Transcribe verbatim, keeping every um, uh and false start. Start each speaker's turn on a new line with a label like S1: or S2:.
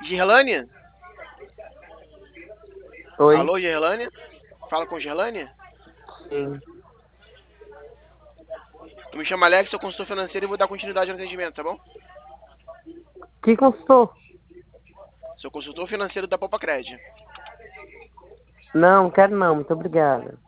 S1: Gerlânia?
S2: Oi?
S1: Alô, Gerlânia? Fala com Gerlânia?
S2: Sim.
S1: Eu me chamo Alex, sou consultor financeiro e vou dar continuidade no atendimento, tá bom?
S2: Que consultor?
S1: Sou consultor financeiro da Poupa Cred.
S2: Não, quero não, muito obrigada.